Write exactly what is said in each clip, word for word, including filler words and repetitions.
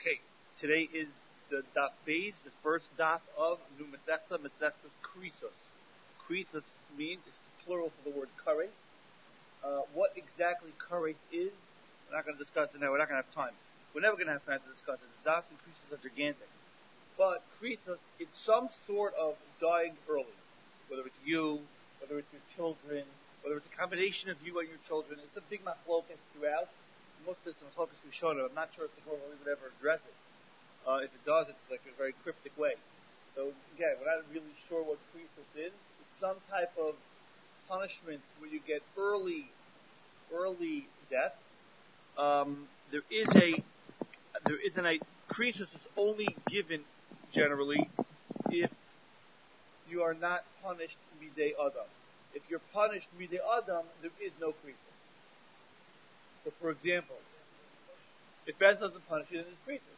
Okay, today is the daf beis, the first daf of New Masechta, Masechta's Krisos. Krisos means, it's the plural for the word karet. Uh, what exactly karet is, we're not going to discuss it now, we're not going to have time. We're never going to have time to discuss it. The dafs and Krisos are gigantic. But Krisos, it's some sort of dying early. Whether it's you, whether it's your children, whether it's a combination of you and your children. It's a big machlokas throughout. Most of it's machlokas we've shown it. I'm not sure if the Torah would ever address it. Uh, if it does, it's like a very cryptic way. So again, we're not really sure what Krisos is. It's some type of punishment where you get early, early death. Um, there is a, there is an a Krisos is only given generally if you are not punished midei adam. If you're punished midei adam, there is no Krisos. So, for example, if Ben doesn't punish you, then there's Krisos.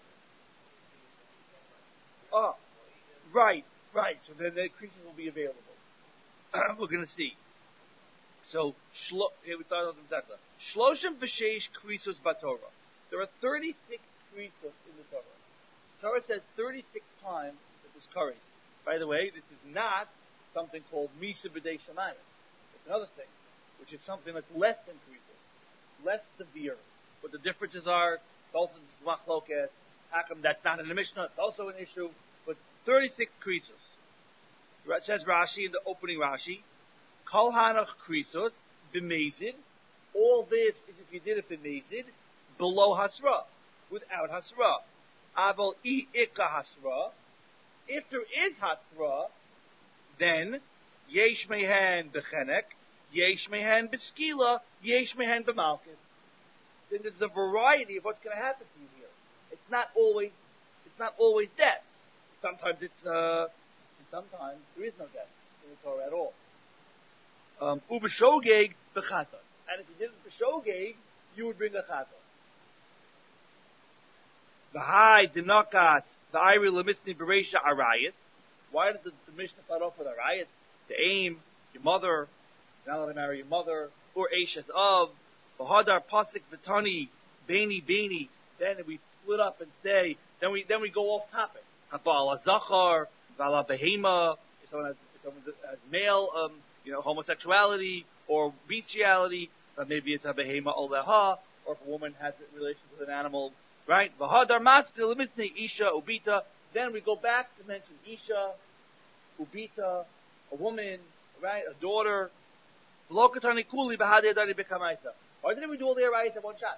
Oh, right, right. So then the Krisos will be available. We're going to see. So, shlo, here we start on the Masechta. Shloshim v'sheish Krisos b'Torah. There are thirty-six Krisos in the Torah. The Torah says thirty-six times that this kares. By the way, this is not something called Misa B'dei Shamayim. It's another thing, which is something that's less than Krisos, less severe. What the differences are, it's also machlokas. How come that's not in the Mishnah? It's also an issue. But thirty-six Krisos. It says Rashi in the opening Rashi, Kol Hanach Krisos b'mezid. All this is if you did it b'mezid, below Hasra, without Hasra. Aval I Ika Hasra. If there is Hasra, then Yesh Mehen B'chenek, Yesh Mehen B'skila, Yesh Mehen B'malchus. Then there's a variety of what's going to happen to you here. It's not always, it's not always death. Sometimes it's, uh, and sometimes there is no death in the Torah at all. Um, Ubeshogeg B'chata. And if you did it B'shogeg, you would bring a chata. V'hai Dinakat V'ayri Lemitzni Bereisha Arayas. Why does the, the Mishnah start off with Arayas? The aim, your mother, you're not allowed to marry your mother, or Eishes of, V'hadar Pasik V'tani, Beni Beni. Then we split up and say, then we then we go off topic. Habal Zachar, Vala Behema, if someone has, if someone has male, um, you know, homosexuality, or bestiality, uh, maybe it's a Behema Oleha, or if a woman has relations with an animal, right? V'hadar Maskil Lemitzni Isha Ubita. Then we go back to mention Isha, Ubita, a woman, right, a daughter. Why didn't we do all the arayos at one shot?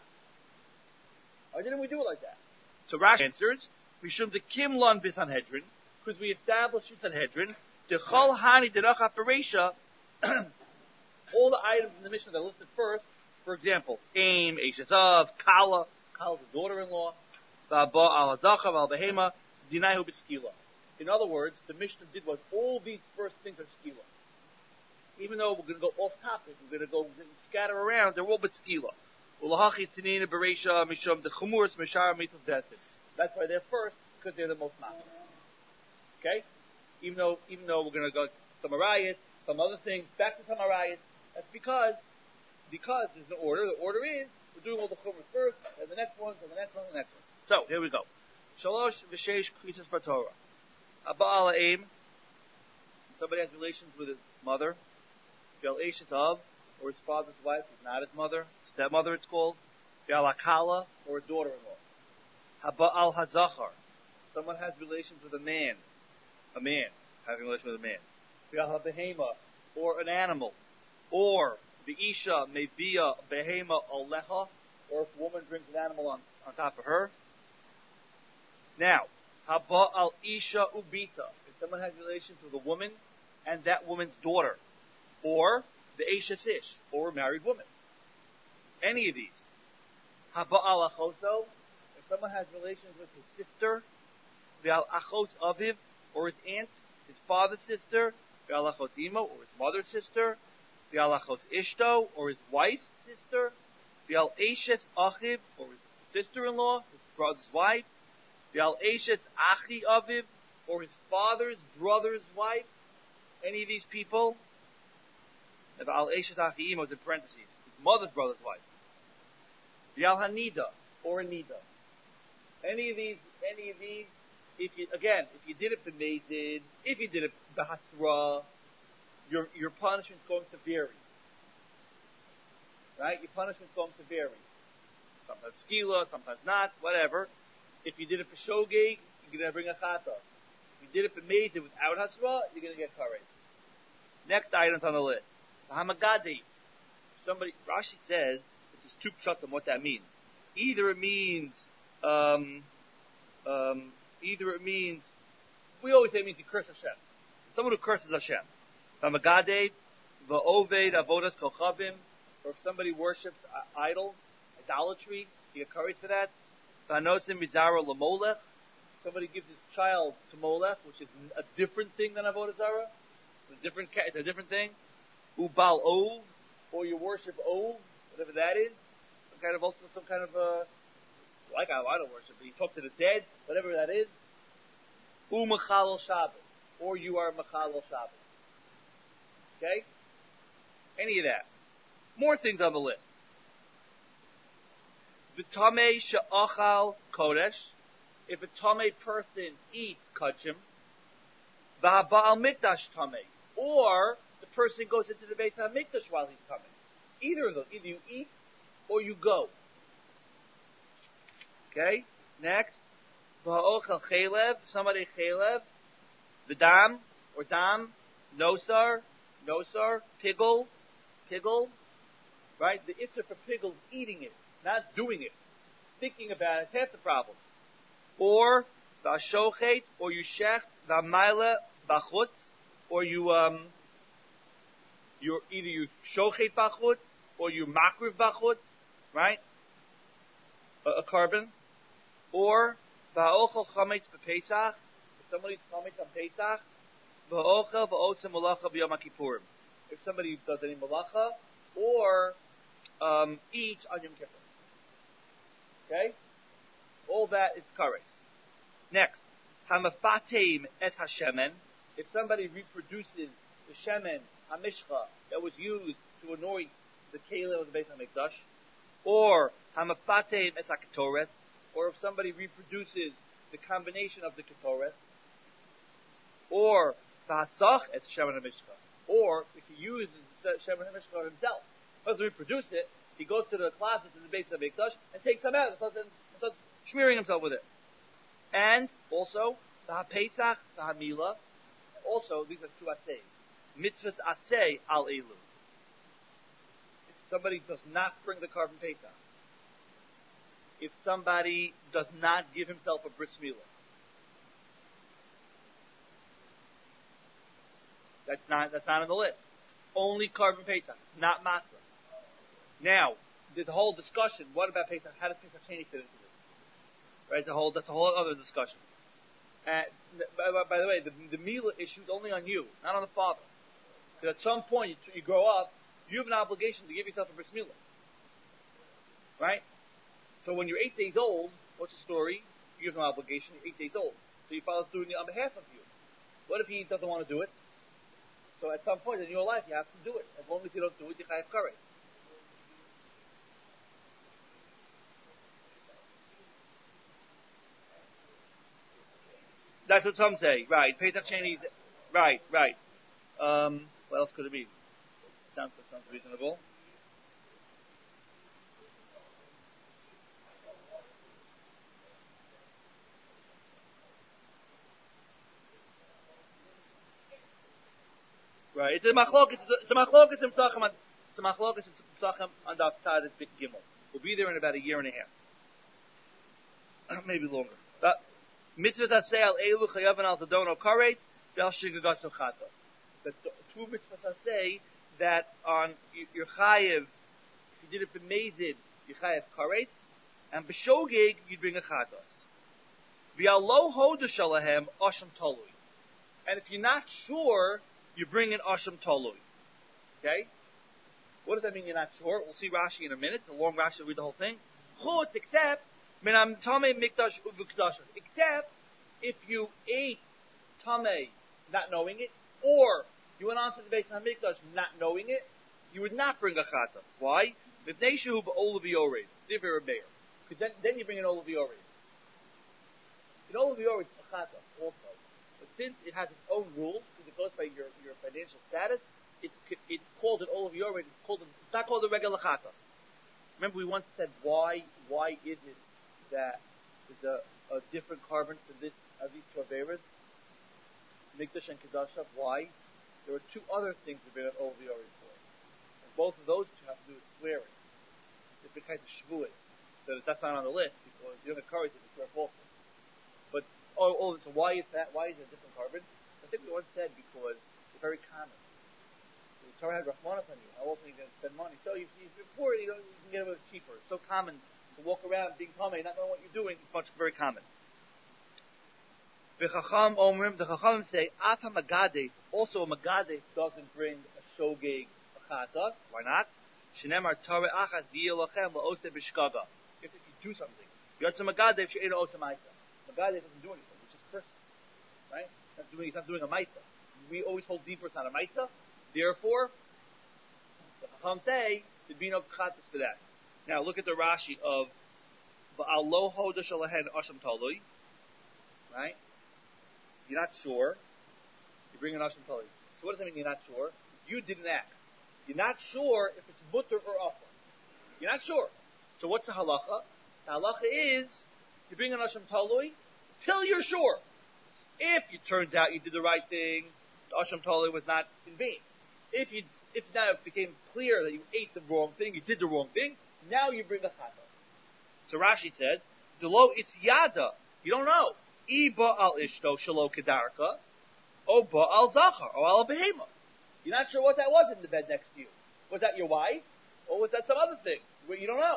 Why didn't we do it like that? So Rashi answers, Mishum de Kimlon b'Sanhedrin, because we established in Sanhedrin, the Chol Hani Derach HaParesha, all the items in the Mishnah that are listed first, for example, Aim, Eishazav, Kala, Kala's daughter-in-law, V'Aba Al Hazachav Al Behema, Dinayu B'Skila. In other words, the Mishnah did what all these first things are skila. Even though we're going to go off topic, we're going to go scatter around, they're all B'Skila. Ulahachi Tanina Bereisha Mishum the Chumuras Mishar Mitzvah Detis. That's why they're first, because they're the most massive. Okay? Even though, even though we're going to go some arayos, some other things, back to some arayos, that's because, because there's an order. The order is, we're doing all the Chumuras first, and the next ones, and the next one, and the next ones. So, here we go. Shalosh v'sheish krisos b'Torah. Aba'al ha'im. Somebody has relations with his mother. V'al eshet of, or his father's wife, who's not his mother. Stepmother, it's called. V'al hakala, or a daughter-in-law. Haba'al hazachar. Someone has relations with a man. A man having relations with a man. V'al ha'behema, or an animal. Or the isha mevia behema olecha, or if a woman brings an animal on, on top of her. Now, haba al isha ubita. If someone has relations with a woman and that woman's daughter, or the eshes ish, or a married woman, any of these. Haba al achoso. If someone has relations with his sister, the al achos aviv, or his aunt, his father's sister, the al achos imo, or his mother's sister, the al achos ishto, or his wife's sister, the al eshes achiv, or his sister-in-law, his brother's wife. The al eshes achi aviv, or his father's brother's wife, any of these people. The al eshes achi imo is in parentheses, his mother's brother's wife. The al hanida, or a nida. Any of these, any of these, if you, again, if you did it b'meidid, if you did it b'hasra, your, your punishment's going to vary. Right? Your punishment's going to vary. Sometimes skila, sometimes not, whatever. If you did it b'shogeg, you're going to bring a chata. If you did it b'meidid without hasra, you're going to get karet. Next items on the list. Hamagadi. Somebody, Rashi says, there's two pshatim what that means. Either it means, um, um, either it means, we always say it means you curse Hashem. Someone who curses Hashem. Hamagadi, va'oved avodas kochavim, or if somebody worships uh, idol, idolatry, you get karet for that. Va'anosim mizara lamolech. Somebody gives his child to Molech, which is a different thing than avodah zarah. It's a different, it's a different thing. Ubal ov, or you worship ov, whatever that is. Some kind of also some kind of uh, like I, I don't worship, but you talk to the dead, whatever that is. U mechalel Shabbos, or you are mechalel Shabbos. Okay, any of that. More things on the list. V'tamei she'achal kodesh. If a tamei person eats kachim, v'haba'al mikdash tamei, or the person goes into the Beit HaMikdash while he's coming. Either of those. Either you eat or you go. Okay? Next. V'ha'ochel chelev. Somebody chelev. V'dam. Or dam. Nosar. Nosar. Pigel. Pigel. Right? The issur for pigel is eating it. Not doing it. Thinking about it. That's half the problem. Or v'ashochet. Or you shecht. V'amaila. Bachutz. Or you, um, You're either you shochet bachutz or you makriv bachutz, right? A, a carbon, or va'ochel chametz b'Pesach. If somebody eats chametz on Pesach, va'ochel va'otzim malacha b'Yom Kippurim. If somebody does any malacha or um, eats on Yom Kippur, okay, all that is kares. Next, hamafateim et hashemen. If somebody reproduces the shemen, hamishcha, that was used to anoint the kelim of the Beit HaMikdash, or hamafateim es haketoret, or if somebody reproduces the combination of the ketoret, or v'hasach es shemen hamishcha, or if he uses the shemen hamishcha himself, doesn't reproduce it, he goes to the closet in the Beit HaMikdash and takes some out and starts, and starts smearing himself with it. And also the hapesach, the hamila. Also, these are two asay. Mitzvahs asay al elu. If somebody does not bring the carbon pesach, if somebody does not give himself a bris milah, that's not that's not on the list. Only carbon pesach, not matzah. Now, there's a whole discussion. What about pesach? How does pesach change fit into this? Right? The whole that's a whole other discussion. And by, by the way, the, the milah issue is only on you, not on the father. Because at some point you, you grow up, you have an obligation to give yourself a bris milah, right? So when you're eight days old, what's the story? You have an obligation. You're eight days old, so your father's doing it on behalf of you. What if he doesn't want to do it? So at some point in your life, you have to do it. As long as you don't do it, you have courage. That's what some say. Right. Pesach Sheni. Right, right. Um, what else could it be? Sounds, that sounds reasonable. Right. It's a machlokas. It's a machlokas in Pesachim. It's a machlokas in Pesachim on the Tzadik Bit Gimel. We'll be there in about a year and a half, maybe longer. But mitzvahs asay al elu chayavan al tadono karetz vel shigagatso chata. The two mitzvahs asay that on your chayev, if you did it b'mezid, you chayev karetz, and b'shogeg you'd bring a chatos. V'alo hoda shalahem asham tolui. And if you're not sure, you bring an asham tolui. Okay? What does that mean? You're not sure? We'll see Rashi in a minute. The long Rashi will read the whole thing. Chut, except Minam tamei mikdash uvukdashas. Except if you ate tamei not knowing it, or you went on to the Beit HaMikdash not knowing it, you would not bring a chata. Why? Because then, then you bring an olav yored. In all of the it's achata also. But since it has its own rules, because it goes by your, your financial status, it's it's called an all of It's called a, it's not called a regular chata. Remember, we once said why why is it that there's a, a different carbon for this of these two averas, mikdash and kedusha? Why? There are two other things that bring an all of for, and both of those two have to do with swearing. Different kinds of shvuim. So that's not on the list because you don't encourage it to swear falsely. But oh, oh, so why is that? Why is it a different carbon? I think we once said because it's very common. The Torah had Rahmanas on you. How often are you going to spend money? So if you're poor, you, know, you can get it cheaper. It's so common to walk around being tamei, not knowing what you're doing. It's much very common. The Chacham Omrim, the Chacham say, Ata Magadef, also a Magadef doesn't bring a shogeg achata. Why not? Shenemar Torah achas v'yelochem la'ose b'shkaga. If you do something, you have to Magadef she'ena ose ma'ita. Magadef doesn't do anything, which is personal, right? He's not doing, he's not doing a ma'ita. We always hold deeper, it's not a ma'ita. Therefore, the Chacham say there'd be no chatas for that. Now look at the Rashi of Ba'al lo hodash alahen asham talui, right? You're not sure. You bring an asham talui. So what does that mean? You're not sure. You didn't act. You're not sure if it's mutter or offer. You're not sure. So what's the halacha? The halacha is you bring an asham talui till you're sure. If it turns out you did the right thing, the asham talui was not in vain. If you, if now it became clear that you ate the wrong thing, you did the wrong thing, now you bring a chata. So Rashi says, "Delo it's yada." You don't know. Iba al ishto shelo kedarka, o ba al zachar, or al behema. You're not sure what that was in the bed next to you. Was that your wife, or was that some other thing? Well, you don't know,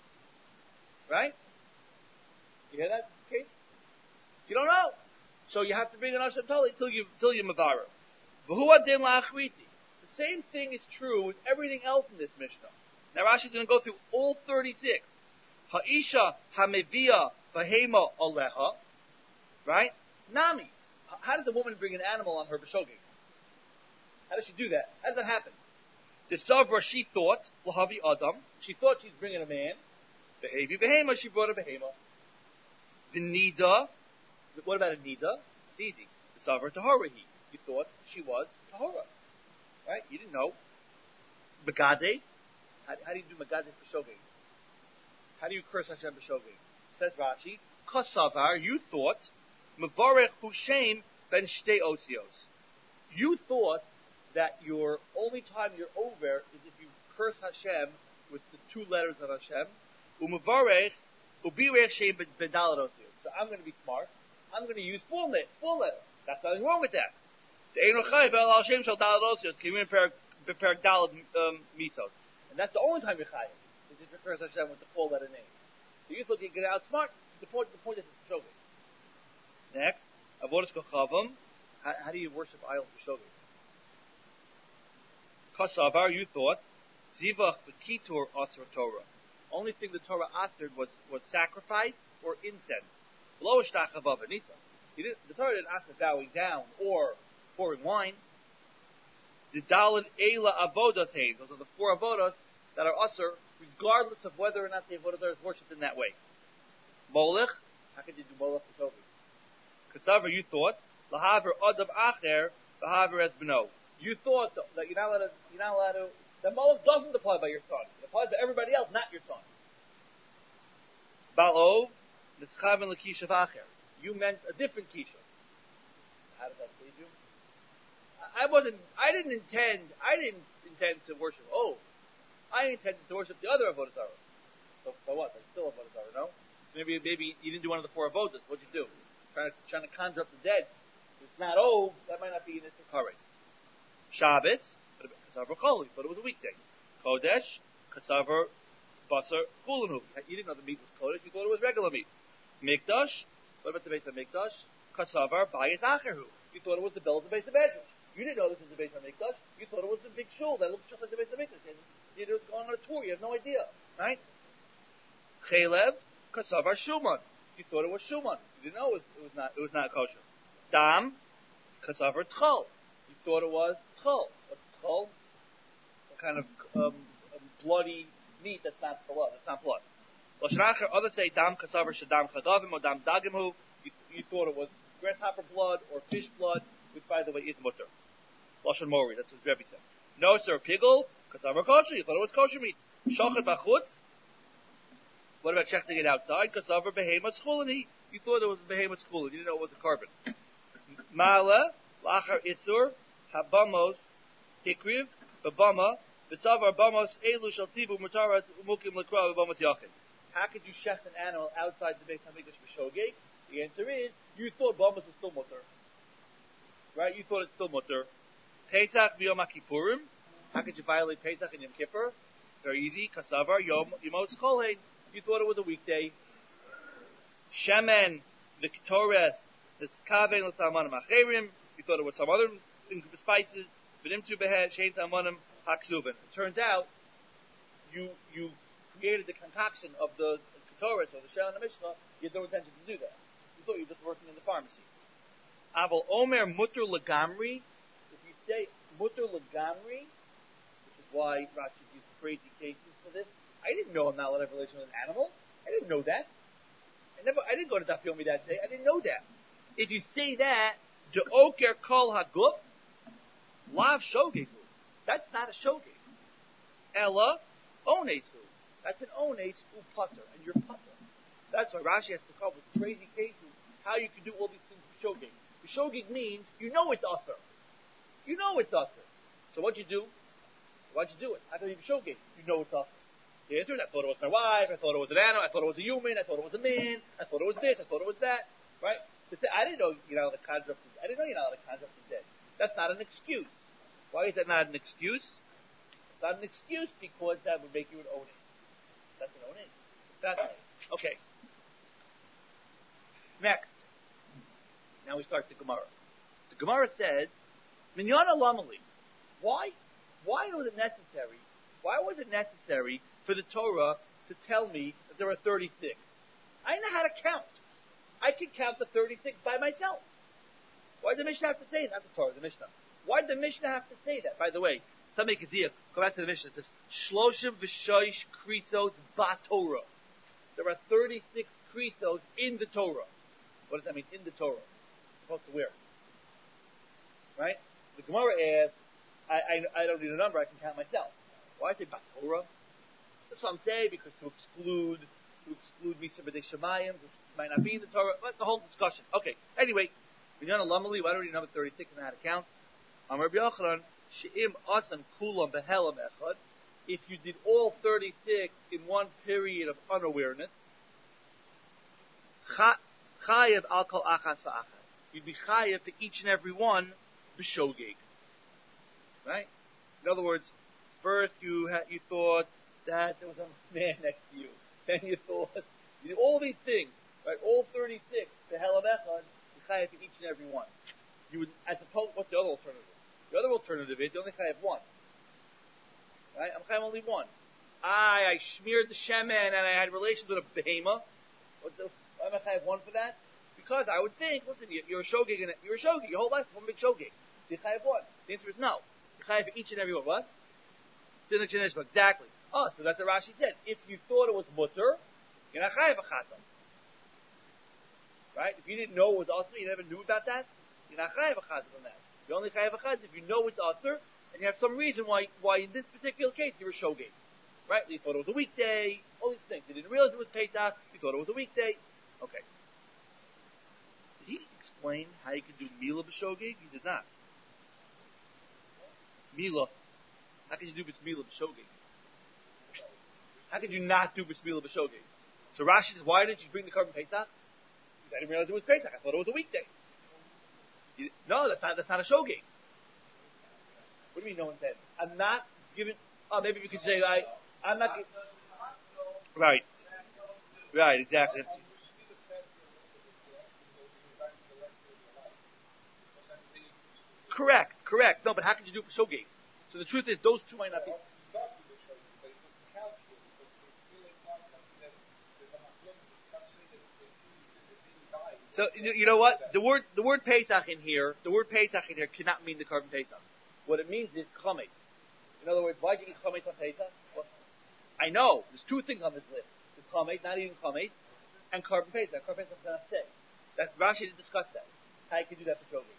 right? You hear that, Kate? You don't know, so you have to bring an asham tali till you till you mavara. V'hu adin la'achriti. The same thing is true with everything else in this Mishnah. Now Rashi is going to go through all thirty-six. Ha'isha ha'mevia v'hema aleha. Right? Nami. How does a woman bring an animal on her b'shogeg? How does she do that? How does that happen? The Savra, she thought, l'havi adam. She thought she's bringing a man. V'hevi v'hema, she brought a behema. The nida. What about a nida? It's easy. The Savra taharahi. You thought she was tahara. Right? You didn't know. Megade. How, how do you do Megade b'shogeg? How do you curse Hashem b'shogeg? Says Rashi, Kasavar, you thought, Mevarech Hushem ben Shtei Osios. You thought that your only time you're over is if you curse Hashem with the two letters of Hashem, Umevarech, Ubirech Shem ben Dalet Osios. So I'm going to be smart. I'm going to use full net, full letter. That's nothing wrong with that. The Einochai Vel Al Shem Shal Dalet Osios came in per Dalet Misos. And that's the only time you're chayav, is if you curse Hashem with the full letter name. So you thought you get outsmart. The point, the point is it's shogeg. Next, avodas kochavam. How, how do you worship idols for shogeg? Kasavar, you thought zivach v'kitur asr Torah. Only thing the Torah asred was was sacrifice or incense. Lo ishtachavav anisa. The Torah didn't ask bowing down or pouring wine. The daled eila avodas hain. Those are the four avodas that are usher, regardless of whether or not the avodah is worshipped in that way. Molech, how could you do molech for shogeg? Kasavar, you thought lahaver adam acher lahaver es beno. You thought that, that you're not allowed to, you're not allowed to, that molech doesn't apply by your son. It applies to everybody else, not your son. Balov nitzchaven lekishav acher. You meant a different kisha. How does that please you? I wasn't, I didn't intend, I didn't intend to worship, oh, I intended to worship the other avodah zarah. So, so what? That's still avodah zarah, no? So maybe, maybe you didn't do one of the four avodas. What'd you do? Trying to, trying to conjure up the dead. If it's not, oh, that might not be in its kares. Shabbos, kasavar choli, but it was a weekday. Kodesh, kasavar basar kulanu. You didn't know the meat was kodesh, you thought it was regular meat. Mikdash, what about the base of Mikdash? Kasavar bayis acheru. You thought it was the bell of the base of Medrash. You didn't know this was the base of Mikdash. You thought it was the big shul that looked just like the base of Mikdash. You were going on a tour. You have no idea, right? Chelev, kasavar shuman. You thought it was shuman. You didn't know it was, it was not. It was not kosher. Dam, kasavar tchol. You thought it was tchol. What's tchol? What kind of um, um, bloody meat that's not blood? That's not blood. Lashracher, others say dam kasavar shadam chagavim or dam dagimu. You, you thought it was grasshopper blood or fish blood, which by the way is mutter. Lashon Mori, that's what Rebbe said. No, sir, pigel, kasavar kosher. You thought it was kosher meat. Shochet bachutz. What about checking it outside? Kasavar behemoth schulani. You thought it was a behemoth schulani. You didn't know it was a carbon. Ma'ala, lachar isur, habamos, hikriv, babama, v'savar bamos, elu shal tibu, mutaras, umukim lekra, babamos yachin. How could you shech an animal outside the Beit HaMikdash b'shogeg? The answer is, you thought bamos was still mutter. Right? You thought it's still mutter. Pesach v'yom HaKippurim. How could you violate Pesach and Yom Kippur? Very easy. Kasavar, yom, yomotz kolhein. You thought it was a weekday. Shemen, the Ketores, the Kaven, the Salmanim Acherim. You thought it was some other spices. V'nimtu behed, shein Salmanim haksuvin. It turns out, you, you created the concoction of the Ketores or the Shel and the Mishnah. You had no intention to do that. You thought you were just working in the pharmacy. Aval Omer mutter legamri. If you say mutter legamri, which is why Rashi used crazy cases for this. I didn't know I'm not allowed to have a relation with an animal. I didn't know that. I never. I didn't go to Daf Yomi that day. I didn't know that. If you say that, de oker kol haguf, lav shogegu. That's not a shogeg. Ella onesu. That's an ones u putter, and you're putter. That's why Rashi has to come with crazy cases how you can do all these things with shogeg. The shogeg means you know it's usher. You know it's usher. So what'd you do? Why'd you do it? How can you be shogeg? You know it's usher. The answer is, I thought it was my wife, I thought it was an animal, I thought it was a human, I thought it was a man, I thought it was this, I thought it was that, right? To say, I didn't know you're not allowed to conjure up the, I didn't know you're not allowed to conjure up the dead. That's not an excuse. Why is that not an excuse? It's not an excuse because that would make you an onis. That's an onis. Fascinating. Okay. Next. Now we start the Gemara. The Gemara says, Minyan Lamali. Why? Why was it necessary? Why was it necessary for the Torah to tell me that there are thirty-six? I know how to count. I can count the thirty-six by myself. Why did the Mishnah have to say that? Not the Torah, the Mishnah. Why did the Mishnah have to say that? By the way, somebody could see it. Go back to the Mishnah. It says, Shloshim v'shoish krisos ba-Torah. There are thirty-six krisos in the Torah. What does that mean, in the Torah? It's supposed to where? Right? The Gemara asks, I, I, I don't need a number, I can count myself. Why say ba-Torah? Some say because to exclude, to exclude Misa B'dei Shemayim, which might not be in the Torah. That's the whole discussion. Okay. Anyway, Minyan Lamali, why don't you number thirty-six and how to count? Amar Rabbi Yochanan, She'im Asan Kulam Behelam Echad. If you did all thirty-six in one period of unawareness, Chayev Al Kol Achas V'Achas. You'd be Chayev to each and every one b'shogeg. Right? In other words, first you had, you thought that there was a man next to you. Then you thought, you did all these things, right? All thirty-six, the hell of Echad, you chayav to each and every one. You would, as opposed, what's the other alternative? The other alternative is you only chayav one. Right? I'm chayav only one. I, I smeared the shemen and I had relations with a behema. What's the, why am I chayav one for that? Because I would think, listen, you're a shogeg, and you're a shogeg, your whole life is one big shogeg. So you chayav one. The answer is no. You chayav for each and every one. What? Exactly. Oh, so that's what Rashi said. If you thought it was mutter, you're not chayav a chatam. Right? If you didn't know it was asur, you never knew about that, you're not chayav a chatam on that. You're only chayav a chatam if you know it's asur, and you have some reason why, why in this particular case you're a shogeg. Right? You thought it was a weekday, all these things. You didn't realize it was Pesach, you thought it was a weekday. Okay. Did he explain how you could do Mila b'shogeg? He did not. Mila. How can you do Bismillah b'shogeg? How could you not do Bismillah b'shogeg? So Rashi says, why didn't you bring the carbon Pesach? Because I didn't realize it was Pesach. I thought it was a weekday. You, no, that's not, that's not a shogeg. What do you mean no one said? I'm not giving, oh, maybe you could say, I, I'm not, right. Right, exactly. Correct, correct. No, but how could you do it for shogeg? So the truth is, those two might not be. So you know what? The word the word Pesach in here, the word Pesach in here cannot mean the carbon Pesach. What it means is chametz. In other words, why did you eat chametz on Pesach? Well, I know there's two things on this list: the chametz, not eating chametz, and carbon pesach. Carbon pesach does not say. That Rashi didn't discuss that. How you can do that for shogeg.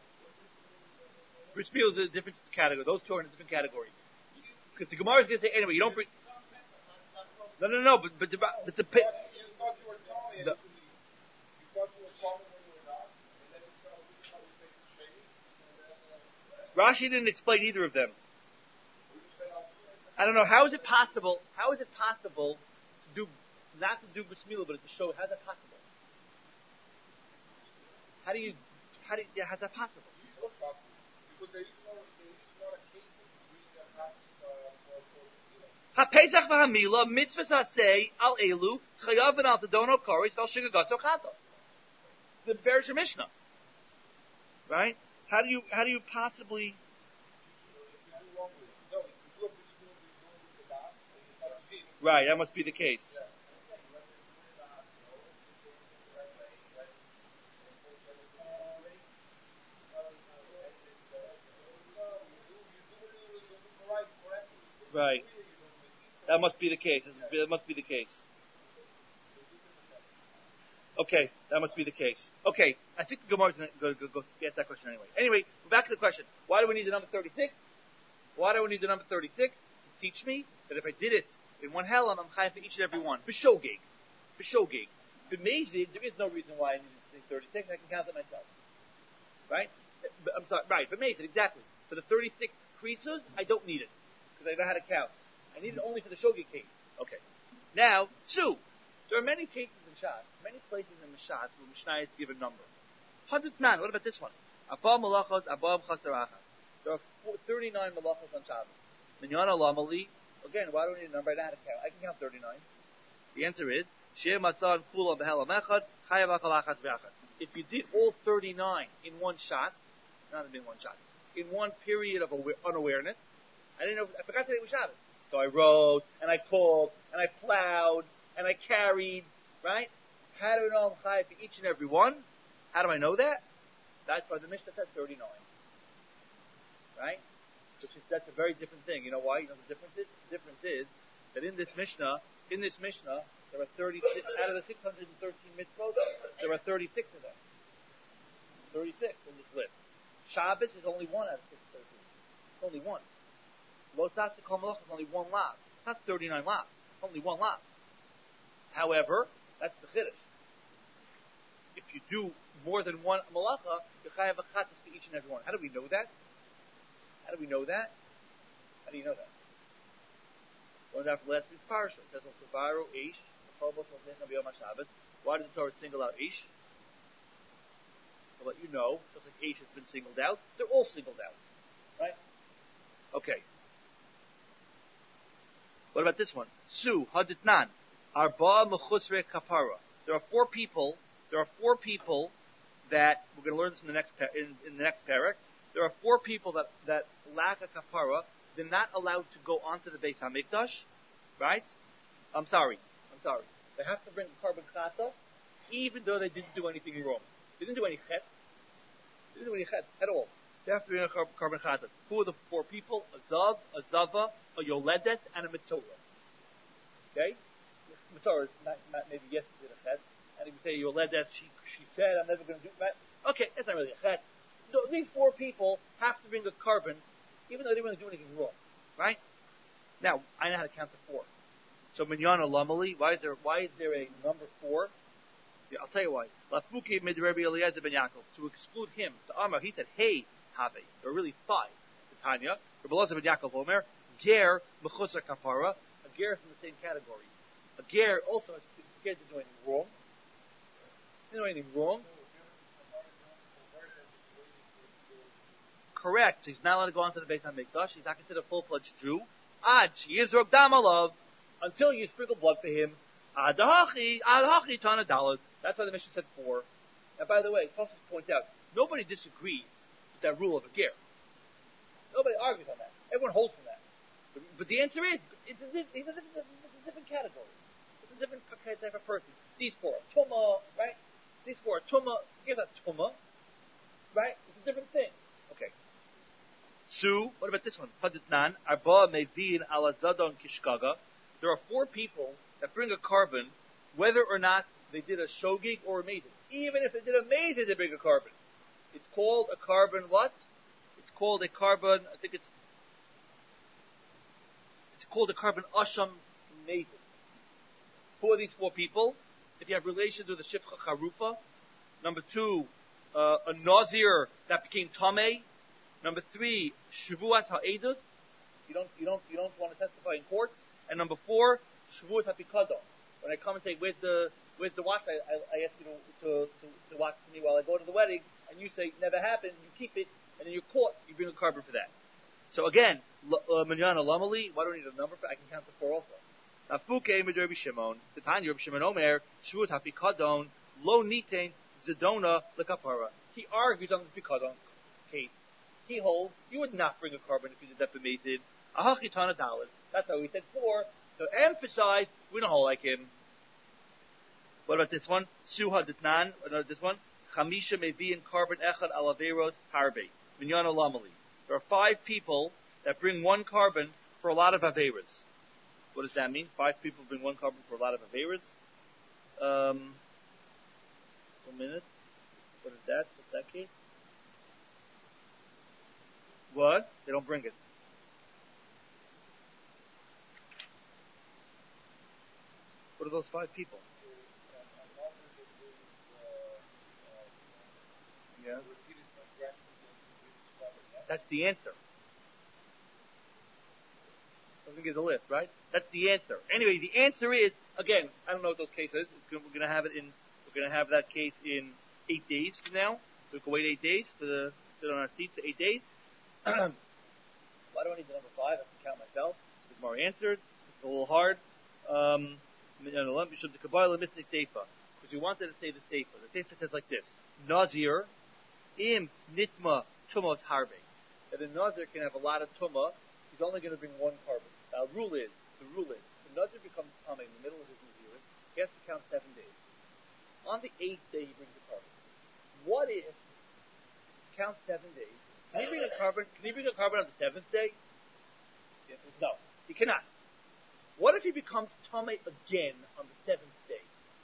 Bris Milah is a different category. Those two are in a different category. Because the Gemara is going to say anyway. You don't bring. No, no, no. But but the but the. the, the Rashi didn't explain either of them. I don't know. How is it possible? How is it possible to do not to do Bris Milah, but to show how's that possible? How do you? How do you, yeah, how's that possible? HaPesach v'Hamila mitzvahs say al elu chayav and al tadono koris vel shigagatzo chatos. The Beresh Mishnah, right? How do you how do you possibly? Right, that must be the case. Right. That must be the case. That must be the case. Okay, that must be the case. Okay, I think the Gemara is going to go, go, go get that question anyway. Anyway, we're back to the question. Why do we need the number thirty-six? Why do we need the number thirty-six? To teach me that if I did it in one hell, I'm chayav for each and every one. B'shogeg. B'shogeg. B'mezid, there is no reason why I need to say thirty-six, I can count it myself. Right? I'm sorry, right, b'mezid, exactly. For the thirty-six krisus, I don't need it. Because I know how to count. I need it only for the shogeg case. Okay. Now, two. There are many cases in Shas, many places in the Shas where Mishnayos give a number. Hadutnan, what about this one? Abba malachos, abba chasarachas. There are thirty-nine malachos on Shabbos. Minyan alamali. Again, why do we need a number? I know how to count. I can count thirty-nine. The answer is, Sheh matzah and kula behelam echad, chayav achalachas ve'achad. If you did all thirty-nine in one shot, not in one shot, in one period of unawareness, I didn't know, I forgot today was Shabbos. So I rode, and I pulled, and I plowed, and I carried, right? How do I know I'm chayav for each and every one? How do I know that? That's why the Mishnah said thirty-nine. Right? Which is, that's a very different thing. You know why? You know the difference is? The difference is that in this Mishnah, in this Mishnah, there are thirty-six, out of the six hundred thirteen mitzvot, there are thirty-six of them. thirty-six in this list. Shabbos is only one out of six hundred thirteen. It's only one. Lo tzatzik kol malach is only one lav. It's not thirty-nine lav. It's only one lav. However, that's the chiddush. If you do more than one malacha, you chayav a chatas to each and every one. How do we know that? How do we know that? How do you know that? Learned after last week's parsha. It says, Eish, why did the Torah single out Eish? I'll let you know, just like Eish has been singled out, they're all singled out. Right? Okay. What about this one? Su, Haditnan, Arba Mechusre Kapara. There are four people, there are four people that, we're going to learn this in the next, in, in the next parak, there are four people that, that lack a kapara. They're not allowed to go onto the Beis HaMikdash, right? I'm sorry. I'm sorry. They have to bring a carbon chata, even though they didn't do anything wrong. They didn't do any chet. They didn't do any chet at all. They have to bring a carbon chata. Who are the four people? A zav, a zava, a yoledet, and a mitzorah. Okay? Mitzorah is not, not maybe yes, did a chet. And if you say yoledet, she she said, I'm never going to do that. Okay, that's not really a chet. So these four people have to bring a carbon, even though they didn't do anything wrong, right? Now I know how to count to four. So minyan lamali, why is there why is there a number four? Yeah, I'll tell you why. Lafuki mid Rabbi Eliezer ben Yaakov, to exclude him. To Amar, he said, "Hey, have." There are really five. To Tanya, Rabbi Eliezer ben Yaakov Omer, ger mechusar kapara. A ger is in the same category. A ger also is scared to do anything wrong. He didn't do anything wrong. Correct. He's not allowed to go onto the Beis HaMikdash. He's not considered a full-fledged Jew. Ad yizrok damalov, until you sprinkle blood for him. Adahachi, adahachi tana dalad. That's why the Mishnah said four. And by the way, Tosfos points out, nobody disagrees with that rule of a ger. Nobody argues on that. Everyone holds from that. But, but the answer is, it's a, it's, a, it's, a, it's a different category. It's a different type of person. These four are tumah, right? These four are tumah. Here's a tumah, right? It's a different thing. Okay. Su, what about this one? Haditnan, Arba Mevin Alazadon Kishkaga. There are four people that bring a carbon, whether or not they did a shogig or a maiden. Even if they did a maiden, they bring a carbon. It's called a carbon what? It's called a carbon, I think it's, it's called a carbon asham maiden. Who are these four people? If you have relations with a shifcha charufa. Number two, uh, a nazir that became tameh. Number three, shavuas ha'edus. You don't, you don't, you don't want to testify in court. And number four, shavuas ha'pikadon. When I come and say, where's the, where's the watch? I, I, I ask you to, to, to, to watch me while I go to the wedding, and you say, never happened, you keep it, and then you're caught, you bring a carbon for that. So again, Minyana Lamali, why do I need a number for? I can count the four also. Nafuke Rabbi Shimon, the Tanya Rabbi Shimon Omer, Shavuot HaPikadon, Lo Nitain, Zedona, Lekapara. He argues on the Pikadon case. He holds, you would not bring a carbon if you did that bemated. Ahachitana Dalit. That's how he said four. To emphasize, we don't hold like him. What about this one? Suha Ditnan, another this one. Chamisha Mevi and carbon Echad Alaveros Harbe. Minyana Lamali. There are five people that bring one carbon for a lot of Averas. What does that mean? Five people bring one carbon for a lot of Averas. Um, one minute. What is that? What's that case? What? They don't bring it. What are those five people? Yeah. That's the answer. Doesn't give the list, right? That's the answer. Anyway, the answer is, again, I don't know what those cases. It's gonna, we're going to have it in. We're going to have that case in eight days from now. We can wait eight days for the sit on our seats for eight days. Why do I need the number five? I can count myself. There's more answers. It's a little hard. Um, because we wanted to say the Seifa. The Seifa says like this: Nazir im nitma tumos harbe. That a Nazir can have a lot of tumah. He's only going to bring one carbon. Now, rule is the rule is the Nazir becomes tameh in the middle of his Naziris. He has to count seven days. On the eighth day, he brings a carbon. What if he counts seven days? Can he bring a carbon? Can he bring a carbon on the seventh day? The answer is no. He cannot. What if he becomes tameh again on the seventh day?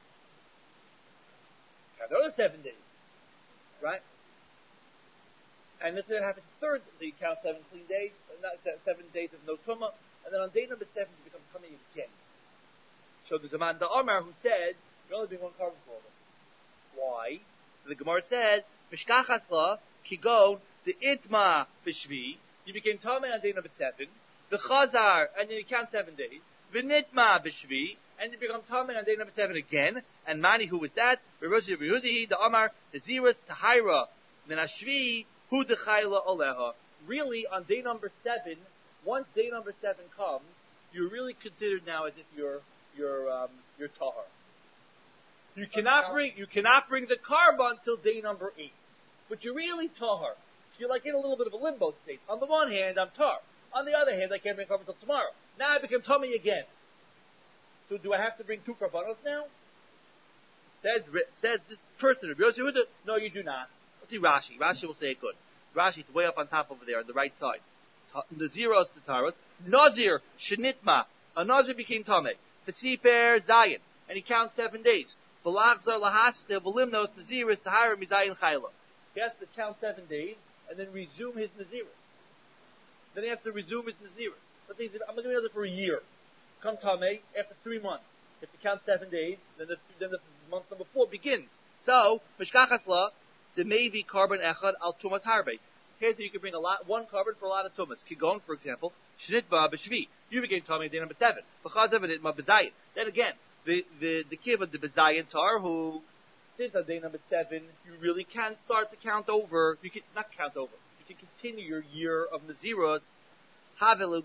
Count another seven days, right? And this then happens third. So you count seven clean days, not seven days of no tumah, and then on day number seven he becomes tameh again. So there's a man, the Amar, who said you only bring one carbon for all this. Why? So the Gemara says, Mishkachatla kigon the itma b'shvi. You became tameh on day number seven. The chazar, and then you count seven days. V'nitma b'shvi, and you become tameh on day number seven again. And Mani, who was that? Beroshi Yehudihi, the Amar, the Ziras Tahira, then Ashvi, Hu Dechayla Aleha. Really, on day number seven, once day number seven comes, you're really considered now as if you're you're um, you're tahar. You cannot bring you cannot bring the carbon until day number eight, but you're really tahar. You're like in a little bit of a limbo state. On the one hand, I'm tar. On the other hand, I can't bring carbon until tomorrow. Now I become tummy again. So do I have to bring two carbonos now? Says says this person, no, you do not. Let's see Rashi. Rashi will say it good. Rashi is way up on top over there on the right side. The zeros, the taros. Nazir shenitma. A Nazir became tameh. V'siper zayin, and he counts seven days. V'lachzar lahaste v'limnos naziris tahara mizayin chayla. He has to count seven days and then resume his naziris. Then he has to resume his naziris. Let's say I'm going to do it for a year. Come tameh after three months. You have to count seven days. Then the then the month number four begins. So mishkachasla. There may be carbon echad al tumas harbe. Here, so you can bring a lot, one carbon for a lot of tumas. Kigon, for example, shnitba b'shvi. You became tamei day number seven. V'chadav nitma b'zayin. Then again, the the the kiv of the b'zayin tar who, since on day number seven, you really can start to count over. You can not count over. You can continue your year of naziros. Havelu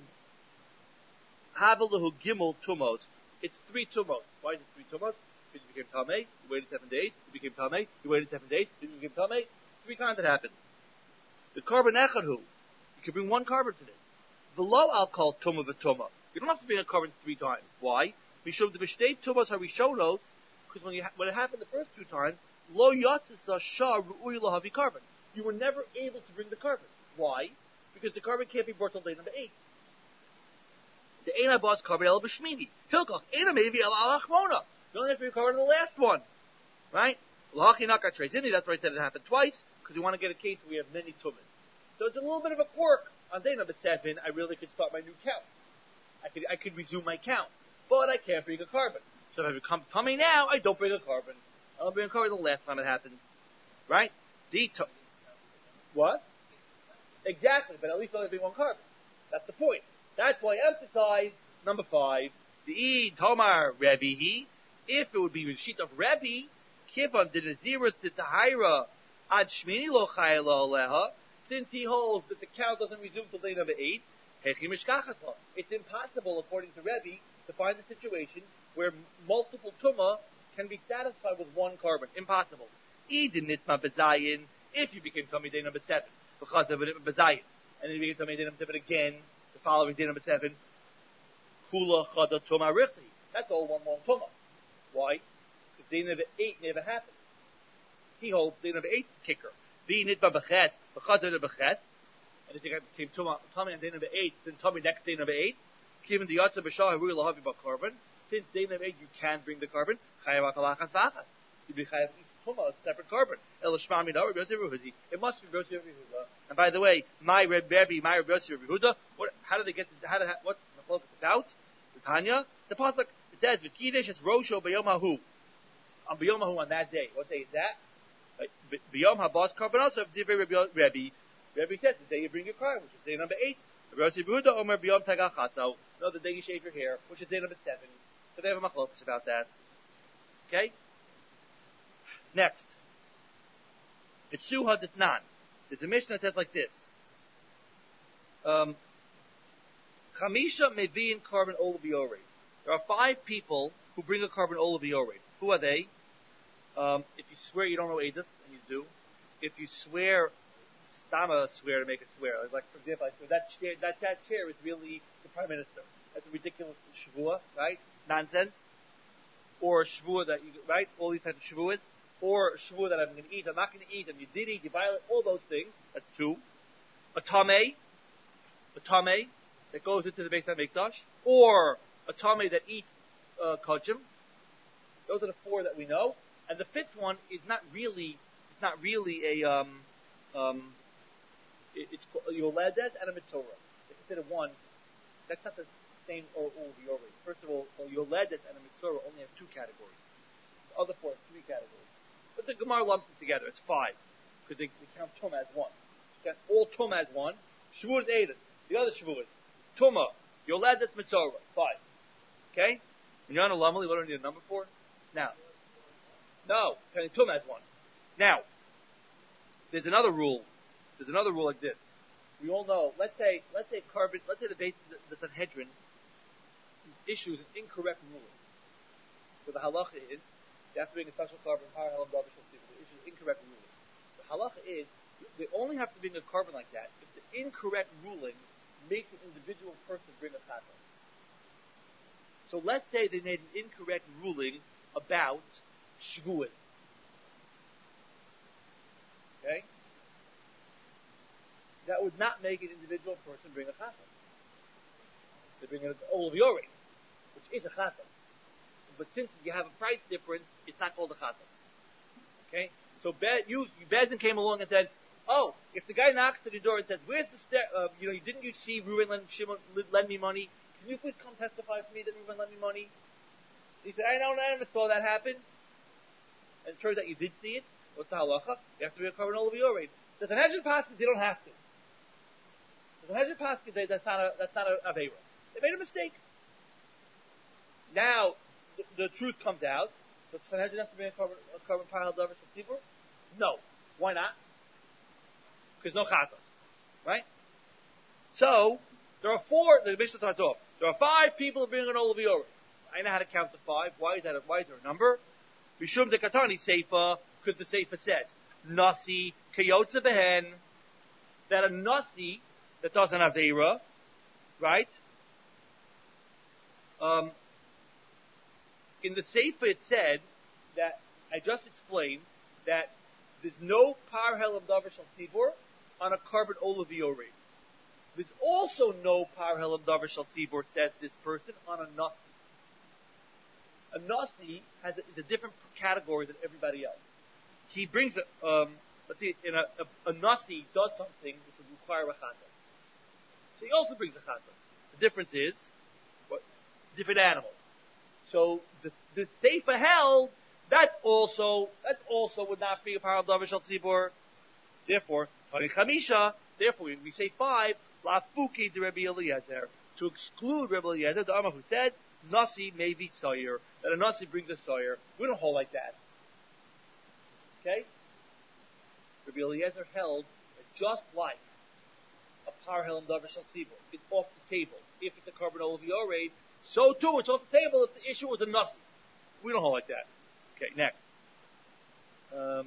havelu gimel tumos. It's three tumos. Why is it three tumos? Because you became tamei, you waited seven days. You became tamei, you waited seven days. You became tamei. Three times it happened. The carbon echadhu, you can bring one carbon for this. The low alcohol tumah v'tumah. You don't have to bring a carbon three times. Why? Mishum the b'shtei tumas harishonos, because when you ha- when it happened the first two times, lo yatzisa shah ru'uy lahavi carbon. You were never able to bring the carbon. Why? Because the carbon can't be brought till day number eight. The Eina Bas Carbon El B'Shmini. Hilkoch Eina maybe El Alachmona. You only have to be covered in the last one. Right? L'Hachi Naka Trezini, that's why I said it happened twice, because we want to get a case where we have many Tumas. So it's a little bit of a quirk. On day number seven, I really could start my new count. I could, I could resume my count. But I can't bring a carbon. So if I become tummy now, I don't bring a carbon. I don't bring a carbon the last time it happened. Right? The to- What? Exactly, but at least only bring one carbon. That's the point. That's why I emphasize number five. The E Tomar Rebbe. If it would be the sheet of Rebbe, Kivan did a zero to Tahira ad Shmini lo Chayla Aleha, since he holds that the count doesn't resume till day number eight, it's impossible, according to Rebbe, to find a situation where multiple Tumah can be satisfied with one carbon. Impossible. Eden Nitma Bezayin, if you became Tummy day number seven, because of it Bezayin, and then you became Tummy day number seven again, the following day number seven, Kula Chada Tumah Richli. That's all one long Tumah. Why? Because day number eight never happened. He holds day number eight kicker. The Nitma Beches, because of the Beches, and if you became Tummy on day number eight, then Tummy next day number eight, given the Yatsa B'Shah Harui Lahavi B'Carbon, since day number eight you can bring the carbon, Chayav HaKalachas Vachas. You be Chayav each Tumah a separate carbon. El Shmami Da Rabbi Yosef Yehuda. It must be Rabbi Yosef Yehuda. And by the way, my Rebbe, my Rabbi Yosef Yehuda, what, how do they get to, how do, what's the focus about? The Tanya, the Pasuk, it says, V'kidesh it's Rosho B'yom HaHu. On B'yom HaHu on that day. What day is that? B'yom HaBas Carbon also, Divrei Rebbe. Rebbe says the day you bring your carbon, which is day number eight. Rabbi Yosef Yehuda Omer B'yom Tagachato. No, the day you shave your hair, which is day number seven. So they have a machlokas about that. Okay? Next. It's Suha Ditnan. There's a Mishnah that says like this. Um, Chamisha Mevi'in carbon olaviore. There are five people who bring a carbon olaviore. Who are they? Um, if you swear you don't know Edith, and you do. If you swear, Stama swear to make a swear. Like, for example, I swear that chair, that, that chair is really the Prime Minister. That's a ridiculous shvuah, right? Nonsense. Or shvuah that you, right? All these types of shvuahs. Or shvuah that I'm going to eat, I'm not going to eat, and you did eat, you violate, all those things. That's two. A tameh. A tameh that goes into the Beit HaMikdash. Or a tameh that eats, uh, kachim. Those are the four that we know. And the fifth one is not really, it's not really a, um, um, it, it's, Yoledet and a Mitzorah. They consider one. That's not the same or Ul First of all, Yoledet and a Mitzorah only have two categories. The other four have three categories. But the Gemara lumps it together. It's five. Because they, they count Tumah as one. They count all Tumah as one. Shavuot is Eidah. The other Shavuot. Tumah. Yoledet, Mitzorah. Five. Okay? When you're on a Lamali, what do you need a number for? Now. No. Counting Tumah as one. Now. There's another rule. There's another rule like this. We all know, let's say, let's say carbon, let's say the base, the, the Sanhedrin issues an incorrect ruling. So the halacha is, you have to bring a special carbon, the issue is incorrect ruling. The halacha is, they only have to bring a carbon like that if the incorrect ruling makes an individual person bring a chata. So let's say they made an incorrect ruling about shvuah. Okay? That would not make an individual person bring a chata. They bring an olaviore, which is a chata. But since you have a price difference, it's not called a chatas. Okay? So Be- you, Bezin came along and said, oh, if the guy knocks at the door and says, where's the stair, uh, you know, didn't you see Reuben lend, Shimon, lend me money? Can you please come testify for me that Reuben lent me money? He said, I don't know, I never saw that happen. And it turns out you did see it. What's the halacha? You have to be a carbon olaviore. The Sanhedrin Paskin, they don't have to. The Sanhedrin Paskin, they, that's not a, that's not a Aveira. They made a mistake. Now, the, the truth comes out. Does the Sanhedrin have to be a carbon, a carbon pile davar shel tzibur? No. Why not? Because no chatas. Right? So, there are four, the Mishnah starts off. There are five people bringing an olaviore. I know how to count to five. Why is that? A, why is there a number? Mishum de katani seifa, because the seifa says, nasi kayotza behen, that a nasi that does an aveira, right? Um, in the seifa it said that I just explained that there's no par helam davar shel tzibur on a carbon olaviore. There's also no par helam davar shal tzibor, says this person, on a nasi. A nasi has a, is a different category than everybody else. He brings a, um, let's see, in a, a, a nasi does something which would require a chatas. So he also brings a chatas. The difference is, what? Different animal. So the the seifa held, that's also, that also would not be a par helam davar shal tzibor. Therefore, Tani Chamisha, therefore we say five, Lafuki de Rabbi Eliezer, to exclude Rabbi Eliezer, the Amar who said, Nasi may be Sawyer, that a Nasi brings a Sawyer. We don't hold like that. Okay? Rabbi Eliezer held that just like a par helam davar shal tzibor is off the table if it's a carbon olav yored, so too it's off the table if the issue was a Nasi. We don't hold like that. Okay, next. Um,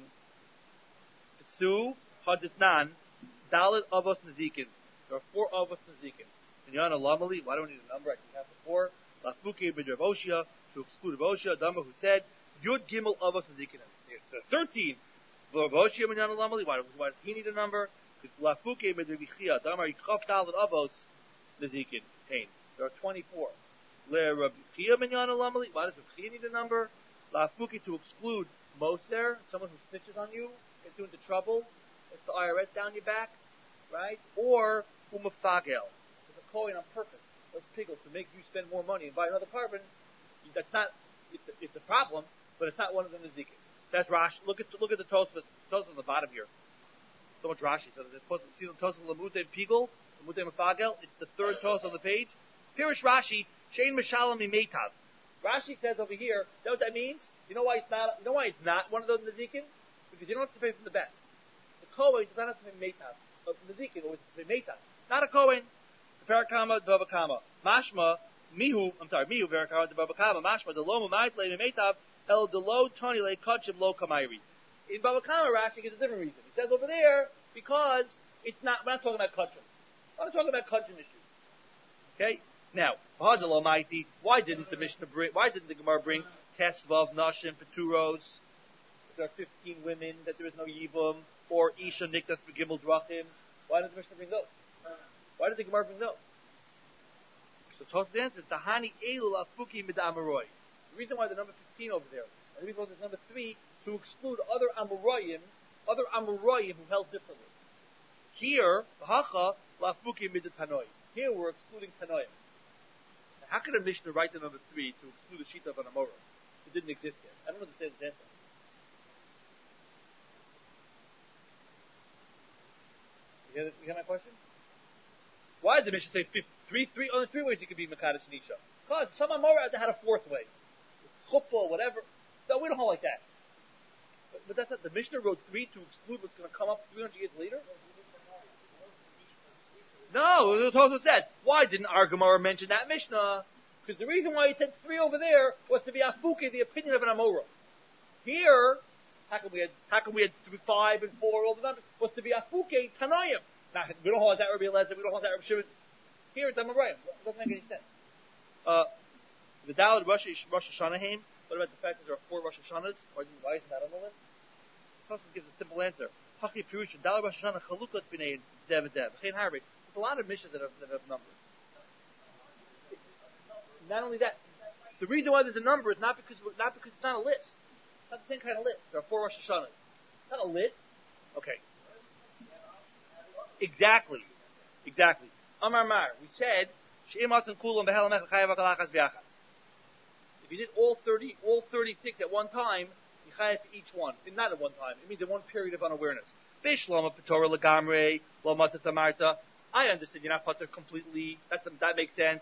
Su Haditnan, Dalit Avos Nazikin. There are four Avos Nazikin. Minyana Lamali, why don't we need a number? I can have the four. Lafuke B'Rav Oshia, to exclude Rav Oshia, Dama who said, Yud Gimel Avos Nazikin. The thirteen. Rav Oshia Minyana Lamali, why, why does he need a number? Because Lafuke B'Rav Yichia, Dama Yichaf Dalit Avos Nazikin. There are twenty-four. Le Rav Yichia Minyana Lamali, why does Rav Yichia need a number? Lafuke to exclude Moser, someone who snitches on you, gets you into trouble, it's the I R S down your back, right? Or umafagel, it's a coin on purpose, those pickles to make you spend more money and buy another carbon. That's not, it's a, it's a problem, but it's not one of the Nezikim. Says Rashi, look at look at the Tosfos, Tosfos on the bottom here. So much Rashi. So there's see the Tosfos Lamute Pigel, Lamute Mafagel. It's the third Tosfos on the page. Pirish Rashi, Shein Meshalam Mimetav. Rashi says over here, you know what that means? You know why it's not? You know why it's not one of those Nezikim? Because you don't have to pay from the best. The Kohen does not have to pay Metav. Of Nezikim, or the Metav. Not a Kohen. The Parakama, the Babakama. Mashma, Mihu, I'm sorry, Mihu, Parakama, the Babakama. Mashma, the Loma, Maitle, Metav, El, the Lo, Tony, Le, Kachim, Lo, Kamairi. In Babakama, Rashi gives a different reason. He says over there, because it's not, we're not talking about Kachim. We're not talking about Kachim issues. Okay? Now, Hazal Almighty, why didn't the Mishnah bring, why didn't the Gemara bring Tesvav, Nashim, Peturos? There are fifteen women, that there is no Yibum, or Isha, Nikdas, Begimel, Drachim. Why didn't the Mishnah bring those? Why did the Gemara bring those? So Tosfos answers, Tahani Elu Lafuki Mid Amaroi. The reason why the number fifteen over there, and the reason why there's number three, to exclude other Amoroyim, other Amoroyim who held differently. Here, Hacha, Lafuki Mid Tanoi. Here we're excluding Tanoim. How can a Mishnah write the number three to exclude the Shita of an Amorah? It didn't exist yet. I don't understand this answer. You hear, you hear my question? Why did the Mishnah say fifth, three, three, only three ways you could be Mekadosh and Isha? Because some Amorah had a fourth way. Chuppah, whatever. No, we don't hold like that. But, but that's not, the Mishnah wrote three to exclude what's going to come up three hundred years later? No, it was also said. Why didn't our Gemara mention that Mishnah? Because the reason why he said three over there was to be afuke, the opinion of an Amorah. Here, how come we had, how come we had three, five and four, all the numbers, was to be afuke Tanayim. Now, we don't hold that Rabbi Eliezer, we don't hold that Rabbi Shimon. Here it's Amarayim. It doesn't make any sense. Uh, the Daled Rosh Hashanah Haim, what about the fact that there are four Rosh Hashanahs? Why isn't that on the list? Tosfos gives a simple answer. Haki Pirusha, Daled Rosh Hashanah, Chalukot B'nei Dev Dev. Chayin Harvey. There's a lot of missions that have, that have numbers. Not only that, the reason why there's a number is not because not because it's not a list. It's not the same kind of list. There are four Rosh Hashanahs. It's not a list. Okay. Exactly. Exactly. Amar Mar. We said, if you did all thirty, all thirty ticks at one time, you chayav for each one. Not at one time. It means in one period of unawareness. Bishlama Patora Lagamre, Lamata Tamarta. I understand you're not patur completely. That's, that makes sense.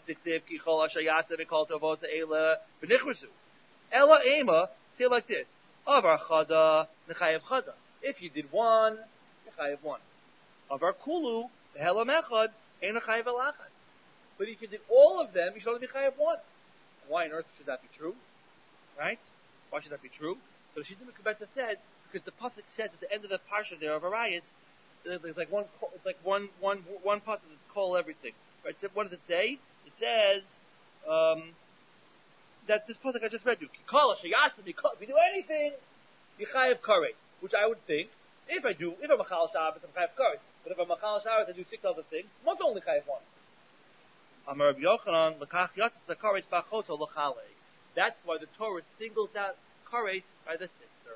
Ella Ema, say like this. Avar Chada, Nechayev Chada. If you did one, Nechayev one. Avar Kulu, Hela Mechad, Ein Nechayev Elachad. But if you did all of them, you should only be Chayev one. Why on earth should that be true? Right? Why should that be true? So the Shittim Kubeta said, because the pasuk says at the end of the parsha there of Arayis, there's like one, it's like one, one, one pasuk that's call everything. Right? So what does it say? It says, um, that this pasuk I just read you, Kikala, Shayasam, if you do anything, you chayev karei. Which I would think, if I do, if I'm a Chal Shabbos, I'm chayev karei. But if a machal showers, I do six other things. One's only chayiv one. Amar Rabbi Yochanan, l'kach yatzis l'kares b'achoso l'chale. That's why the Torah singles out kares by the sister.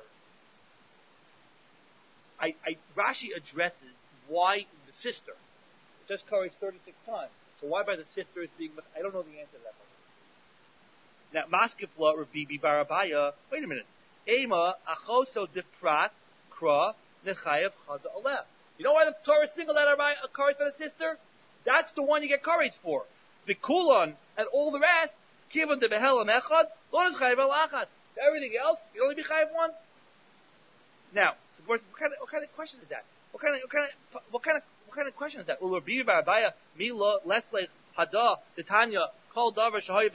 I, I, Rashi addresses why the sister. It says kares thirty-six times. So why by the sister is being? I don't know the answer to that. Now, Maskefla or Bibi Barabaya. Wait a minute. Ema achoso deprat kra nechayev chada aleh. You know why the Torah singled out a kares by the sister? That's the one you get kares for. The kulon and all the rest, kivon de behel and echad, lo nechayev al achad. Everything else, you only be chayev once. Now, so what kind of what kind of question is that? What kind of what kind of what kind of what kind of question is that? Ulur Bibi Barabaya mila lesle hada titanya. Don't we have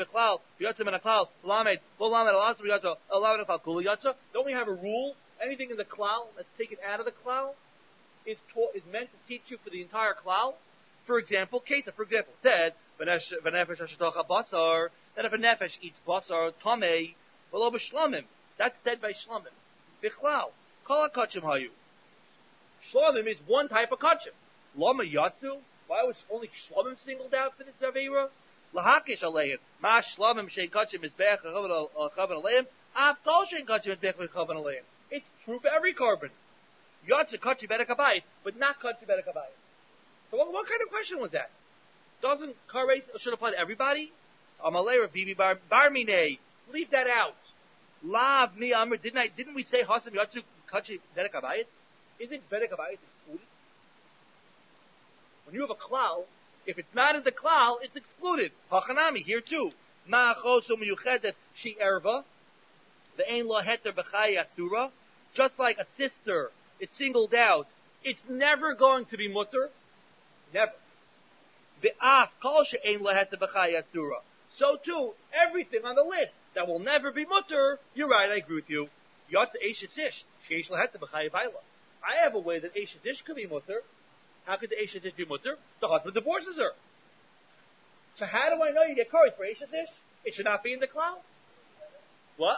a rule? Anything in the klal that's taken out of the klal is taught, is meant to teach you for the entire klal. For example, Keta, for example, said that if a nefesh eats basar tamei, well, b'shlamim, that's said by shlamim. Bichlal, kol hakachim hayu. Shlamim is one type of kachim. Lama yatsu. Why was only shlamim singled out for this avera? Lahakish aleim, ma shlamim shein kachim is be'ech chavan aleim, av kol shein kachim is be'ech chavan aleim. It's true for every carbon. Yatsa kachim bedek habayit, but not kachim bedek habayit. So what, what kind of question was that? Doesn't kares should apply to everybody? Amalei Bibi bar barmine, leave that out. Lav mi amr, didn't I? Didn't we say hasam yatsu kachim bedek habayit? Isn't bedek habayit excluded? When you have a klal, if it's not in the klal, it's excluded. Hachanami, here too. Ma'achosu miyuchedet she erva. The ein la heter b'chai asura. Just like a sister is singled out, it's never going to be mutter. Never. Be'af kol she'ein la heter b'chai asura. So too, everything on the list that will never be mutter, you're right, I agree with you. Yat eishes ish. Sheish la heter b'chai vayla. I have a way that eishes ish could be mutter. How could the Eishes Ish be mutter? The husband divorces her. So how do I know you get kares for Eishes Ish? It should not be in the klal. What?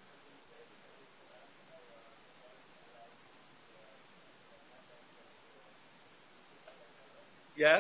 Yeah?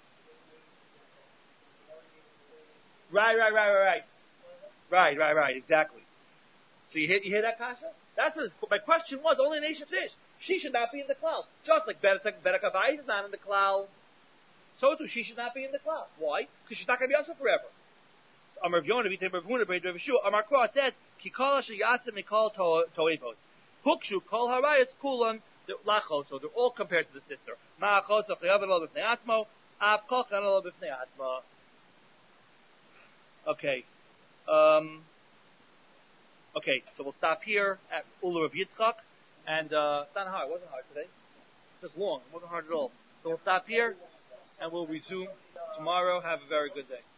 Right, right, right, right, right. Right, right, right, exactly. So you hear, you hear that, Kasha? That's what my question was, only an Eishes Ish. She should not be in the cloud. Just like Bedek Havayis is not in the cloud, so too she should not be in the cloud. Why? Because she's not going to be also forever. Amar Yonah, Vitem Rav Huna, Beit Rav Yeshua, Amar Kro, it says, Kikala Sheyasim Mikal Toevos. Hukshu Kol Harayas Kulan Lachos, so they're all compared to the sister. Ma'achos Achayavan Lo B'fnei Atzmo, Av Kol Chan Lo B'fnei Atzmo. Okay. Um, okay, so we'll stop here at Ula Rav Yitzchak. And, uh, it's not hard. It wasn't hard today. It's just long. It wasn't hard at all. So we'll stop here, and we'll resume tomorrow. Have a very good day.